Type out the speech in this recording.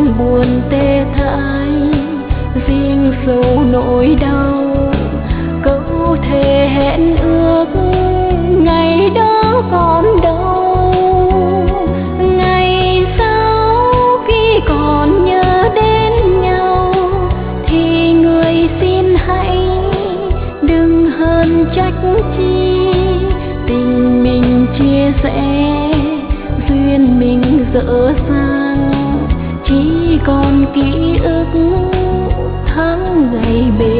buồn tê thái, riêng sâu nỗi đau câu thề hẹn ước ngày đó còn đâu. Ngày sau khi còn nhớ đến nhau thì người xin hãy đừng hờn trách chi, tình mình chia sẻ duyên mình dở dang, chỉ còn ký ức tháng ngày bên